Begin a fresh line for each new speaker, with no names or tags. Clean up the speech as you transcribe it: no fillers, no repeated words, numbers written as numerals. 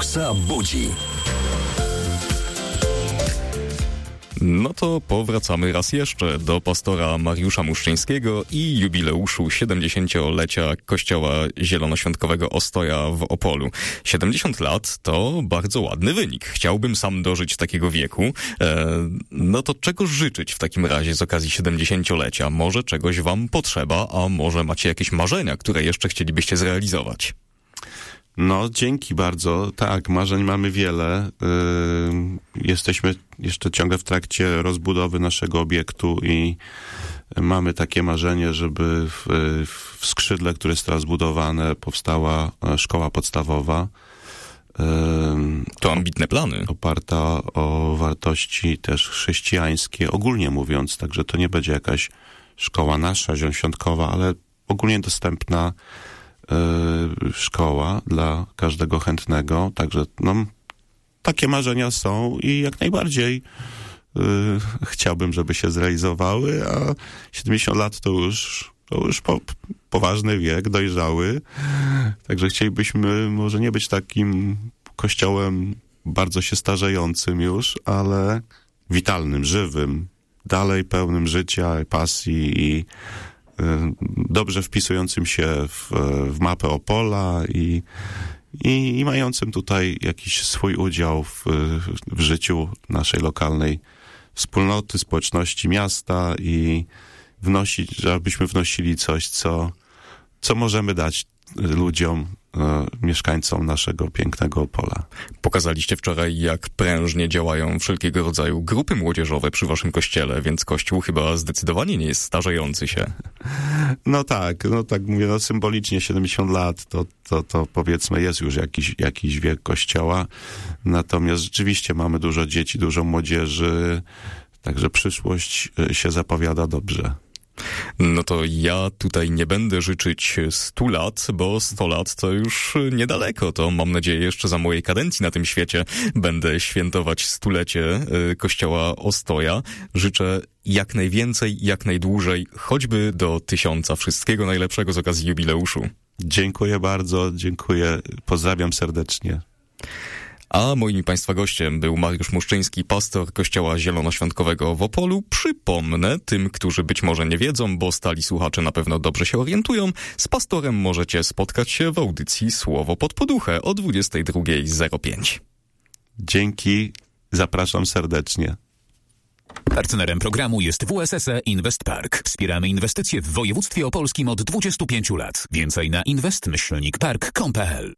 Fuksa budzi.
No to powracamy raz jeszcze do pastora Mariusza Muszczyńskiego i jubileuszu 70-lecia Kościoła Zielonoświątkowego Ostoja w Opolu. 70 lat to bardzo ładny wynik. Chciałbym sam dożyć takiego wieku. No to czego życzyć w takim razie z okazji 70-lecia? Może czegoś wam potrzeba, a może macie jakieś marzenia, które jeszcze chcielibyście zrealizować?
No, dzięki bardzo. Tak, marzeń mamy wiele. Jesteśmy jeszcze ciągle w trakcie rozbudowy naszego obiektu i mamy takie marzenie, żeby w skrzydle, które jest teraz budowane, powstała szkoła podstawowa.
To ambitne plany.
Oparta o wartości też chrześcijańskie, ogólnie mówiąc, także to nie będzie jakaś szkoła nasza, zielonoświątkowa, ale ogólnie dostępna szkoła dla każdego chętnego, także no, takie marzenia są i jak najbardziej chciałbym, żeby się zrealizowały, a 70 lat to już poważny wiek, dojrzały, także chcielibyśmy może nie być takim kościołem bardzo się starzejącym już, ale witalnym, żywym, dalej pełnym życia, pasji i dobrze wpisującym się w mapę Opola i mającym tutaj jakiś swój udział w życiu naszej lokalnej wspólnoty, społeczności miasta i żebyśmy wnosili coś, co możemy dać ludziom, mieszkańcom naszego pięknego Opola.
Pokazaliście wczoraj, jak prężnie działają wszelkiego rodzaju grupy młodzieżowe przy waszym kościele, więc kościół chyba zdecydowanie nie jest starzejący się.
No tak mówię, no symbolicznie 70 lat to powiedzmy jest już jakiś wiek kościoła, natomiast rzeczywiście mamy dużo dzieci, dużo młodzieży, także przyszłość się zapowiada dobrze.
No to ja tutaj nie będę życzyć 100 lat, bo 100 lat to już niedaleko. To mam nadzieję jeszcze za mojej kadencji na tym świecie będę świętować stulecie Kościoła Ostoja. Życzę jak najwięcej, jak najdłużej, choćby do 1000. Wszystkiego najlepszego z okazji jubileuszu.
Dziękuję bardzo, dziękuję, pozdrawiam serdecznie.
A moim Państwa gościem był Mariusz Muszczyński, pastor Kościoła Zielonoświątkowego w Opolu. Przypomnę tym, którzy być może nie wiedzą, bo stali słuchacze na pewno dobrze się orientują, z pastorem możecie spotkać się w audycji Słowo pod poduchę o 22:05.
Dzięki, zapraszam serdecznie.
Partnerem programu jest WSSE Invest Park. Wspieramy inwestycje w województwie opolskim od 25 lat. Więcej na invest-park.pl.